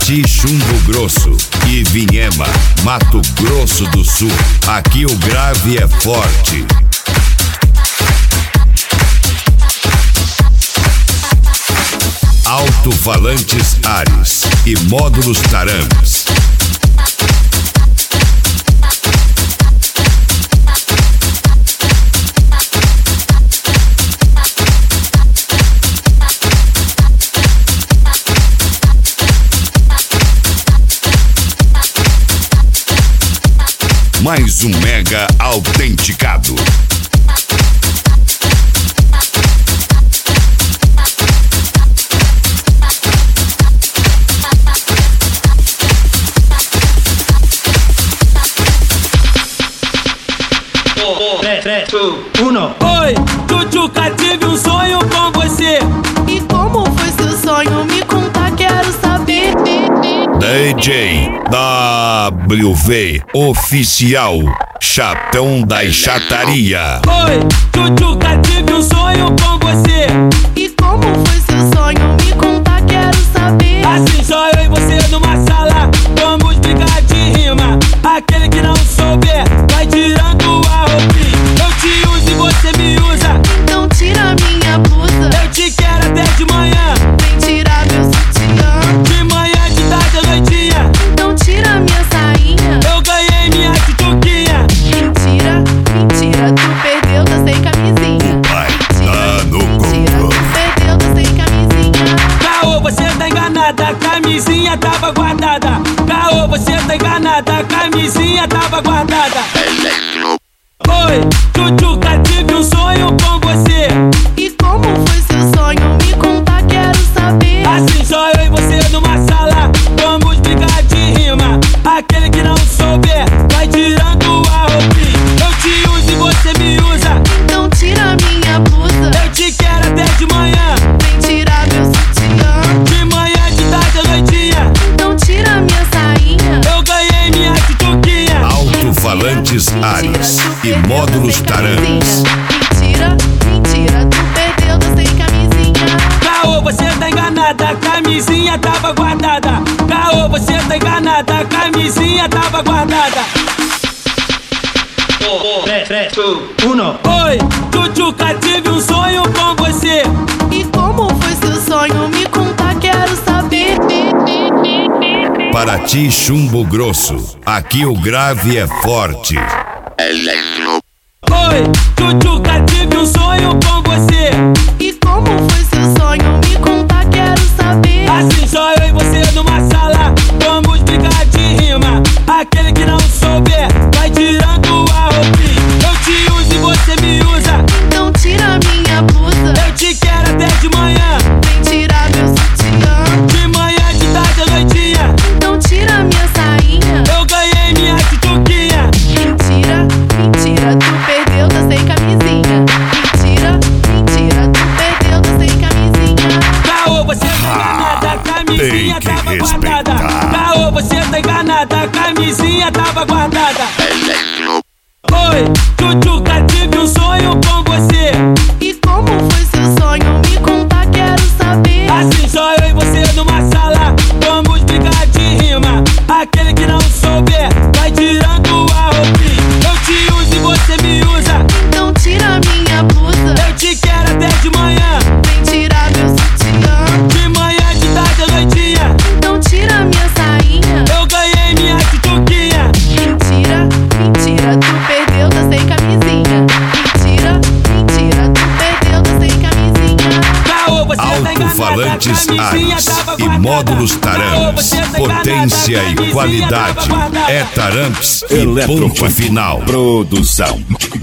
Paraty, Chumbo Grosso, Ivinhema, Mato Grosso do Sul. Aqui o grave é forte. Alto-falantes Ares e módulos Taramps. Mais um mega autenticado. Oi, Tchutchuca, tive um sonho com você. E como foi seu sonho? Me conta, quero saber. DJ WV Oficial, Chatão da Chataria. Oi, Tchutchuca, tive um sonho com você. E como foi seu sonho? Me conta, quero saber. Assim só eu e você numa sala, vamos brigar de rima. Aquele que não souber, vai tirando a roupinha. Eu te uso e você me usa, Então tira minha blusa. eu te quero até de manhã. Vem tirar meu sutiã. De manhã, de tarde, à noitinha. Então tira minha sainha. Eu ganhei minha tchutchuquinha. Mentira, mentira, tu perdeu, tá sem camisinha. Vai tá no Mentira, controle. tu perdeu, tá sem camisinha. Caô, você tá enganada, a camisinha tava guardada. Caô, você tá enganada, a camisinha tava guardada. Oi, Tchutchuca, tive um sonho com você. E como foi seu sonho? Me conta, quero saber. Assim só eu e você numa sala, vamos brigar de rima. Aquele que não souber, vai tirando a roupinha. Eu te uso e você me usa, Então tira minha blusa. eu te quero até de manhã. Vem tirar meu sutiã. De manhã, de tarde, à noitinha. Então tira minha sainha. Eu ganhei minha tchutchuquinha. Alto-falantes Ares e módulos Taramps. Mentira, mentira, tu perdeu, tá sem camisinha. Caô, você tá enganada, a camisinha tava guardada. Caô, você tá enganada, a camisinha tava guardada. Oi, Tchutchuca, tive um sonho com você. E como foi seu sonho? Me conta, quero saber. Paraty, Chumbo Grosso, aqui o grave é forte. Oi, Tchutchuca, tive um sonho com você. E como foi seu sonho? Me conta, quero saber. Assim só eu e você numa sala, vamos brigar de rima. Aquele que não souber, vai tirando a roupinha. Eu te uso e você me usa, Então tira minha blusa. eu te quero até de manhã. Vem tirar meu sutiã. De manhã, de tarde, à noitinha. Então tira minha sainha. Eu ganhei minha tchutchuquinha. Mentira, mentira, tu perdeu, tá sem camisinha. Mentira, mentira, tu perdeu, tá sem camisinha. Caô, você tá enganada, a camisinha Tem que tava guardada. respeitar. Caô, você tá enganada, a camisinha tava guardada. Oi, Tchutchuca, tive um sonho com você. E como foi seu sonho? Me conta, quero saber. Assim só eu e você numa sala, vamos brigar de rima. Aquele que não souber, vai tirando a roupinha. Eu te uso e você me usa, Então tira minha blusa. eu te quero até de manhã. Vem tirar meu sutiã. De manhã, de tarde, à noitinha. Então tira minha sainha. Eu ganhei minha tchutchuquinha. Mentira, mentira, tu perdeu, tá sem camisinha. Mentira, mentira, tu perdeu, tá sem camisinha. Caô, você tá enganada, Alto-falantes a camisinha Ares tava e guardada. módulos Caô, Taramps. você tá enganada, Potência a e camisinha qualidade. tava guardada. É Taramps e ponto final. Produção.